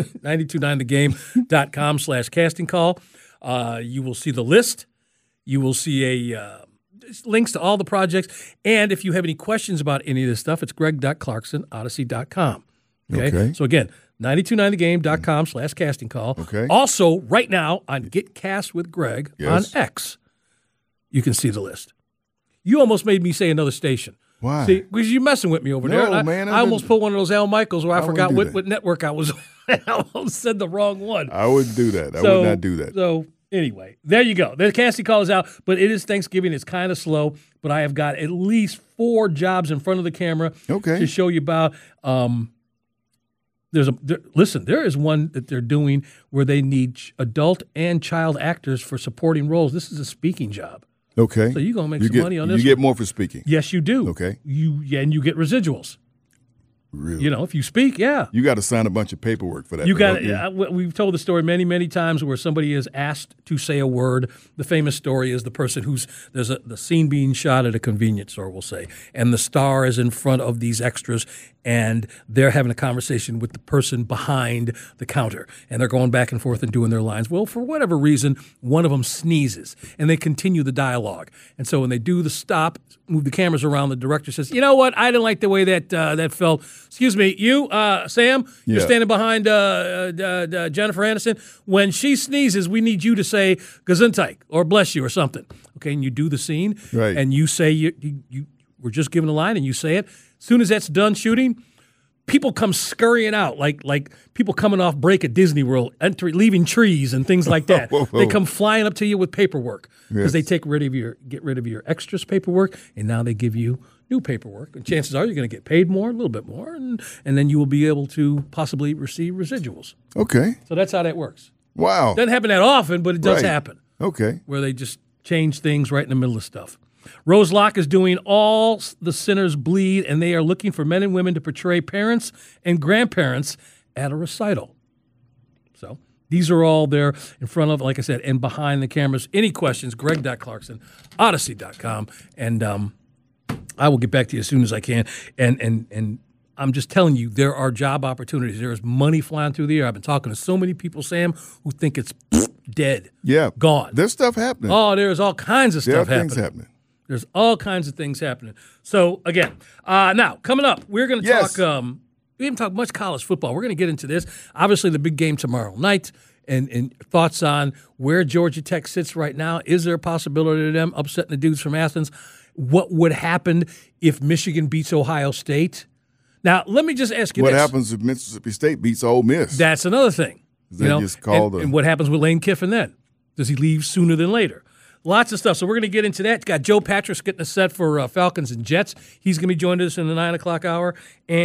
Speaker 4: nine the game dot com slash casting call, uh, you will see the list. You will see a uh, links to all the projects. And if you have any questions about any of this stuff, it's greg dot clarkson odyssey dot com. Okay?
Speaker 5: okay.
Speaker 4: So again, ninety-two nine the game dot com slash casting call.
Speaker 5: Okay.
Speaker 4: Also, right now on Get Cast with Greg
Speaker 5: yes.
Speaker 4: on X, you can see the list. You almost made me say another station.
Speaker 5: Why?
Speaker 4: See, because you're messing with me over
Speaker 5: no,
Speaker 4: there. I,
Speaker 5: man.
Speaker 4: I almost put one of those Al Michaels where I,
Speaker 5: I
Speaker 4: forgot what,
Speaker 5: that.
Speaker 4: what network I was on. I almost said the wrong one.
Speaker 5: I wouldn't do that. I
Speaker 4: so,
Speaker 5: would not do that.
Speaker 4: So anyway, there you go. The casting call is out, but it is Thanksgiving. It's kind of slow, but I have got at least four jobs in front of the camera
Speaker 5: okay.
Speaker 4: to show you about. Um, There's a there, listen. There is one that they're doing where they need adult and child actors for supporting roles. This is a speaking job.
Speaker 5: Okay.
Speaker 4: So you're gonna make
Speaker 5: you
Speaker 4: some
Speaker 5: get,
Speaker 4: money on this.
Speaker 5: You get
Speaker 4: one.
Speaker 5: more for speaking.
Speaker 4: Yes, you do.
Speaker 5: Okay.
Speaker 4: You yeah, and you get residuals.
Speaker 5: Really?
Speaker 4: You know, if you speak, yeah.
Speaker 5: You got to sign a bunch of paperwork for that.
Speaker 4: You got.
Speaker 5: Yeah.
Speaker 4: We've told the story many, many times where somebody is asked to say a word. The famous story is the person who's there's a the scene being shot at a convenience store, we'll say, and the star is in front of these extras, and they're having a conversation with the person behind the counter, and they're going back and forth and doing their lines. Well, for whatever reason, one of them sneezes, and they continue the dialogue. And so when they do the stop, move the cameras around, the director says, "You know what? I didn't like the way that uh, that felt. Excuse me, you, uh, Sam, you're
Speaker 5: yeah.
Speaker 4: standing behind uh, uh, uh, Jennifer Aniston. When she sneezes, we need you to say Gesundheit or bless you or something." Okay, and you do the scene,
Speaker 5: right.
Speaker 4: and you say you, you, you we're just given a line, and you say it. As soon as that's done shooting, people come scurrying out, like like people coming off break at Disney World, entering, leaving trees and things like that.
Speaker 5: whoa, whoa.
Speaker 4: They come flying up to you with paperwork because
Speaker 5: yes.
Speaker 4: they take rid of your get rid of your extras paperwork, and now they give you new paperwork. And chances are you're going to get paid more, a little bit more, and and then you will be able to possibly receive residuals.
Speaker 5: Okay.
Speaker 4: So that's how that works.
Speaker 5: Wow.
Speaker 4: Doesn't happen that often, but it does
Speaker 5: right.
Speaker 4: happen.
Speaker 5: Okay.
Speaker 4: Where they just change things right in the middle of stuff. Rose Locke is doing All the Sinners Bleed, and they are looking for men and women to portray parents and grandparents at a recital. So these are all there in front of, like I said, and behind the cameras. Any questions, greg dot clarkson odyssey dot com, and um, I will get back to you as soon as I can. And and and I'm just telling you, there are job opportunities. There is money flying through the air. I've been talking to so many people, Sam, who think it's dead.
Speaker 5: Yeah.
Speaker 4: Gone.
Speaker 5: There's stuff happening.
Speaker 4: Oh, there's all kinds of stuff
Speaker 5: there are
Speaker 4: happening.
Speaker 5: things happening.
Speaker 4: There's all kinds of things happening. So, again, uh, now, coming up, we're going to
Speaker 5: yes.
Speaker 4: talk um, We haven't talked much college football. We're going to get into this. Obviously, the big game tomorrow night. And, and thoughts on where Georgia Tech sits right now. Is there a possibility of them upsetting the dudes from Athens? What would happen if Michigan beats Ohio State? Now, let me just ask you
Speaker 5: what
Speaker 4: this.
Speaker 5: What happens if Mississippi State beats Ole Miss?
Speaker 4: That's another thing.
Speaker 5: Is that
Speaker 4: you know?
Speaker 5: just called
Speaker 4: and,
Speaker 5: a...
Speaker 4: and what happens with Lane Kiffin then? Does he leave sooner than later? Lots of stuff. So we're going to get into that. Got Joe Patrick getting us set for uh, Falcons and Jets. He's going to be joining us in the nine o'clock hour.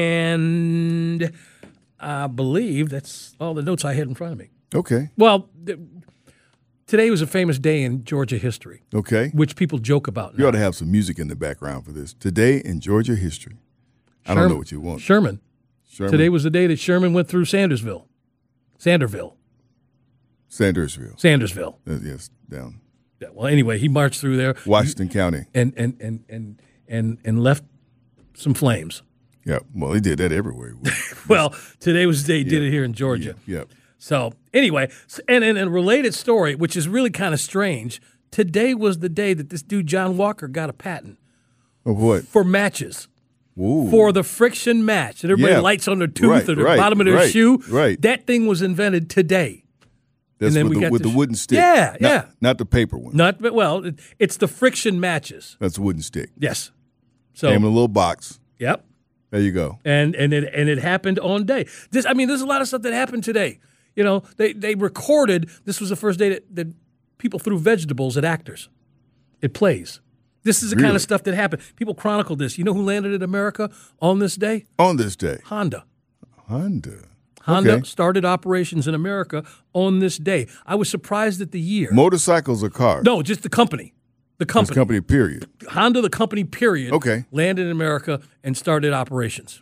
Speaker 4: And I believe that's all the notes I had in front of me.
Speaker 5: Okay.
Speaker 4: Well, th- today was a famous day in Georgia history.
Speaker 5: Okay.
Speaker 4: Which people joke about now.
Speaker 5: You ought to have some music in the background for this. Today in Georgia history. I
Speaker 4: Sherman,
Speaker 5: don't know what you want.
Speaker 4: Sherman.
Speaker 5: Sherman.
Speaker 4: Today was the day that Sherman went through Sandersville. Sanderville.
Speaker 5: Sandersville.
Speaker 4: Sandersville.
Speaker 5: Uh, yes, down.
Speaker 4: Yeah, well, anyway, he marched through there.
Speaker 5: Washington
Speaker 4: he,
Speaker 5: County.
Speaker 4: And, and, and, and, and, and left some flames.
Speaker 5: Yeah, well, he did that everywhere.
Speaker 4: Well, today was the day he
Speaker 5: yeah.
Speaker 4: did it here in Georgia.
Speaker 5: Yeah. yeah.
Speaker 4: So anyway, and in a related story, which is really kind of strange, today was the day that this dude John Walker got a patent.
Speaker 5: Of what?
Speaker 4: For matches.
Speaker 5: Ooh.
Speaker 4: For the friction match. That everybody
Speaker 5: yeah.
Speaker 4: lights on their tooth
Speaker 5: right,
Speaker 4: or the
Speaker 5: right,
Speaker 4: bottom of their
Speaker 5: right,
Speaker 4: shoe.
Speaker 5: Right.
Speaker 4: That thing was invented today.
Speaker 5: That's
Speaker 4: and then
Speaker 5: with,
Speaker 4: we
Speaker 5: the,
Speaker 4: got
Speaker 5: with
Speaker 4: the,
Speaker 5: the wooden stick.
Speaker 4: Yeah,
Speaker 5: not,
Speaker 4: yeah.
Speaker 5: Not the paper one.
Speaker 4: Not well, it, it's the friction matches.
Speaker 5: That's a wooden stick.
Speaker 4: Yes. So
Speaker 5: came in a little box.
Speaker 4: Yep.
Speaker 5: There you go.
Speaker 4: And and it and it happened on day. This I mean, there's a lot of stuff that happened today. You know, they they recorded, this was the first day that, that people threw vegetables at actors. It plays. This is the
Speaker 5: really?
Speaker 4: kind of stuff that happened. People chronicled this. You know who landed in America on this day?
Speaker 5: On this day.
Speaker 4: Honda.
Speaker 5: Honda.
Speaker 4: Honda
Speaker 5: okay.
Speaker 4: started operations in America on this day. I was surprised at the year.
Speaker 5: Motorcycles or cars?
Speaker 4: No, just the company. The company.
Speaker 5: Just company, period.
Speaker 4: Honda, the company, period,
Speaker 5: okay.
Speaker 4: landed in America and started operations.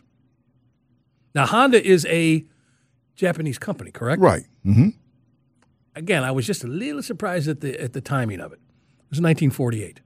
Speaker 4: Now, Honda is a Japanese company, correct?
Speaker 5: Right. Mm-hmm.
Speaker 4: Again, I was just a little surprised at the at the timing of it. It was nineteen forty-eight.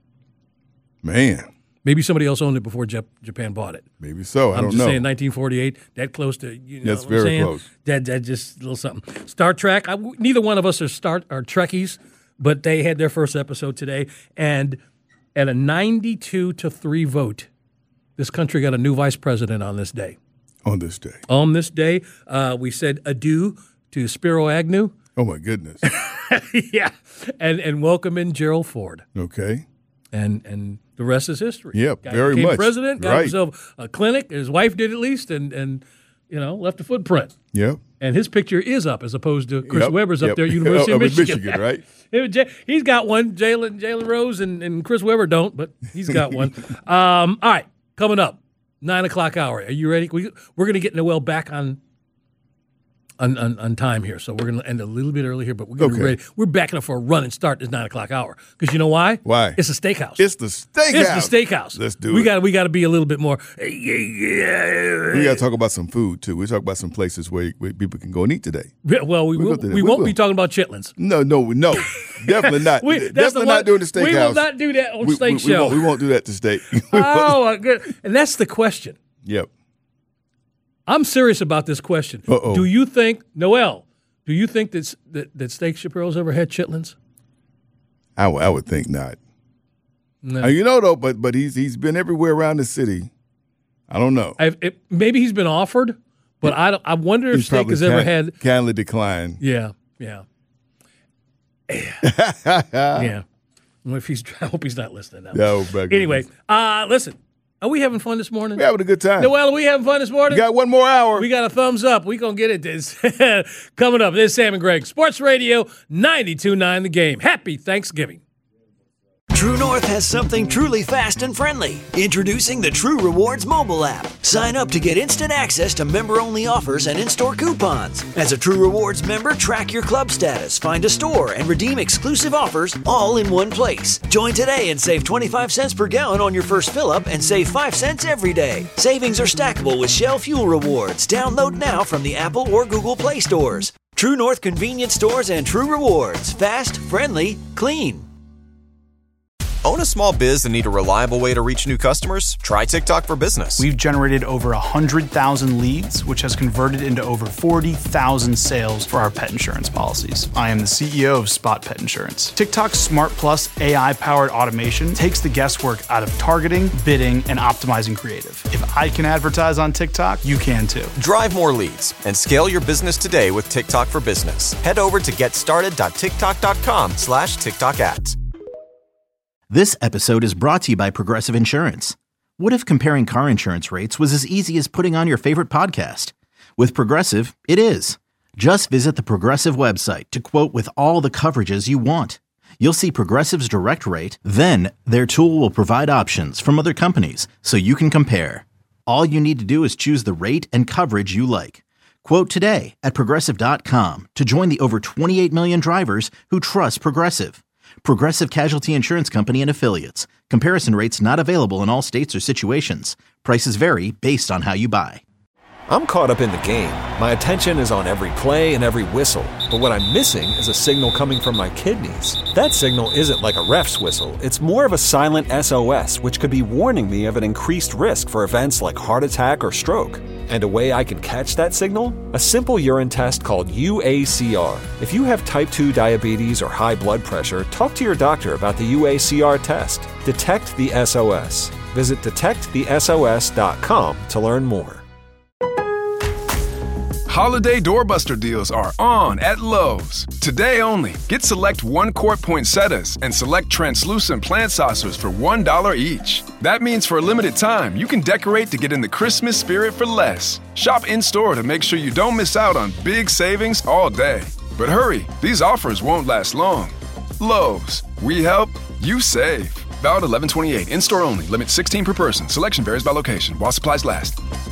Speaker 5: Man.
Speaker 4: Maybe somebody else owned it before Jap- Japan bought it.
Speaker 5: Maybe so. I
Speaker 4: I'm
Speaker 5: don't
Speaker 4: just
Speaker 5: know.
Speaker 4: saying nineteen forty-eight, that close to, you know
Speaker 5: That's
Speaker 4: what
Speaker 5: very
Speaker 4: I'm saying?
Speaker 5: close.
Speaker 4: That, that just a little something. Star Trek, I, neither one of us are, Star, are Trekkies, but they had their first episode today. And at a ninety-two to three vote, this country got a new vice president on this day.
Speaker 5: On this day.
Speaker 4: On this day, uh, we said adieu to Spiro Agnew.
Speaker 5: Oh, my goodness.
Speaker 4: yeah. And and welcome in Gerald Ford.
Speaker 5: Okay.
Speaker 4: And and the rest is history.
Speaker 5: Yep,
Speaker 4: guy
Speaker 5: very
Speaker 4: became
Speaker 5: much.
Speaker 4: president, got
Speaker 5: right.
Speaker 4: himself a clinic. His wife did at least, and, and you know, left a footprint.
Speaker 5: Yep.
Speaker 4: And his picture is up as opposed to Chris
Speaker 5: yep.
Speaker 4: Webber's
Speaker 5: yep.
Speaker 4: up there at University
Speaker 5: of
Speaker 4: of Michigan.
Speaker 5: Michigan, right?
Speaker 4: He's got one. Jalen Jalen Rose and, and Chris Webber don't, but he's got one. um, all right, coming up, nine o'clock hour. Are you ready? We, we're going to get Noel back on On, on, on time here, so we're going to end a little bit early here, but we're going to
Speaker 5: okay.
Speaker 4: be ready. We're backing up for a run and start this nine o'clock hour because you know why?
Speaker 5: Why?
Speaker 4: It's a steakhouse.
Speaker 5: It's the steakhouse.
Speaker 4: It's the steakhouse.
Speaker 5: Let's do
Speaker 4: we
Speaker 5: it.
Speaker 4: Got we got to be a little bit more.
Speaker 5: We got to talk about some food too. We talk about some places where, where people can go and eat today.
Speaker 4: Well, we
Speaker 5: We'll
Speaker 4: will,
Speaker 5: go to
Speaker 4: we
Speaker 5: that.
Speaker 4: won't
Speaker 5: We'll
Speaker 4: be
Speaker 5: go.
Speaker 4: talking about chitlins.
Speaker 5: No, no, no, definitely not.
Speaker 4: we, that's
Speaker 5: definitely
Speaker 4: the
Speaker 5: not
Speaker 4: one,
Speaker 5: doing the steakhouse.
Speaker 4: We will not do that on
Speaker 5: we,
Speaker 4: steak
Speaker 5: we,
Speaker 4: show.
Speaker 5: We won't, we won't do that to steak.
Speaker 4: oh, my good. And that's the question.
Speaker 5: Yep.
Speaker 4: I'm serious about this question.
Speaker 5: Uh-oh.
Speaker 4: Do you think, Noel, do you think that, that, that Steak Shapiro's ever had chitlins?
Speaker 5: I, w- I would think not.
Speaker 4: No.
Speaker 5: Uh, you know, though, but but he's he's been everywhere around the city. I don't know.
Speaker 4: I've, it, maybe he's been offered, but I, don't, I wonder if
Speaker 5: He's
Speaker 4: Steak
Speaker 5: probably
Speaker 4: has ever
Speaker 5: kind-
Speaker 4: had.
Speaker 5: kindly declined.
Speaker 4: Yeah, yeah. yeah. Well, if he's, I hope he's not listening now.
Speaker 5: No, but
Speaker 4: Anyway, uh, listen. Are we having fun this morning?
Speaker 5: we're having a good time.
Speaker 4: Noel, are we having fun this morning?
Speaker 5: We got one more hour.
Speaker 4: We got a thumbs up. We're going to get it. This coming up. This is Sam and Greg. Sports Radio ninety-two point nine The Game. Happy Thanksgiving.
Speaker 1: True North has something truly fast and friendly. Introducing the True Rewards mobile app. Sign up to get instant access to member-only offers and in-store coupons. As a True Rewards member, track your club status, find a store, and redeem exclusive offers all in one place. Join today and save twenty-five cents per gallon on your first fill-up and save five cents every day. Savings are stackable with Shell Fuel Rewards. Download now from the Apple or Google Play stores. True North Convenience Stores and True Rewards. Fast, friendly, clean.
Speaker 2: Own a small biz and need a reliable way to reach new customers? Try TikTok for Business.
Speaker 13: We've generated over one hundred thousand leads, which has converted into over forty thousand sales for our pet insurance policies. I am the C E O of Spot Pet Insurance. TikTok's Smart Plus A I-powered automation takes the guesswork out of targeting, bidding, and optimizing creative. If I can advertise on TikTok, you can too.
Speaker 2: Drive more leads and scale your business today with TikTok for Business. Head over to getstarted.tiktok.com slash TikTok ads.
Speaker 3: This episode is brought to you by Progressive Insurance. What if comparing car insurance rates was as easy as putting on your favorite podcast? With Progressive, it is. Just visit the Progressive website to quote with all the coverages you want. You'll see Progressive's direct rate, then their tool will provide options from other companies so you can compare. All you need to do is choose the rate and coverage you like. Quote today at Progressive dot com to join the over twenty-eight million drivers who trust Progressive. Progressive Casualty Insurance Company and Affiliates. Comparison rates not available in all states or situations. Prices vary based on how you buy.
Speaker 14: I'm caught up in the game. My attention is on every play and every whistle. But what I'm missing is a signal coming from my kidneys. That signal isn't like a ref's whistle. It's more of a silent S O S, which could be warning me of an increased risk for events like heart attack or stroke. And a way I can catch that signal? A simple urine test called U A C R. If you have type two diabetes or high blood pressure, talk to your doctor about the U A C R test. Detect the S O S. Visit detect the S O S dot com to learn more.
Speaker 15: Holiday doorbuster deals are on at Lowe's. Today only, get select one-quart poinsettias and select translucent plant saucers for one dollar each. That means for a limited time, you can decorate to get in the Christmas spirit for less. Shop in-store to make sure you don't miss out on big savings all day. But hurry, these offers won't last long. Lowe's, we help, you save. Valid eleven twenty-eight, in-store only, limit sixteen per person. Selection varies by location, while supplies last.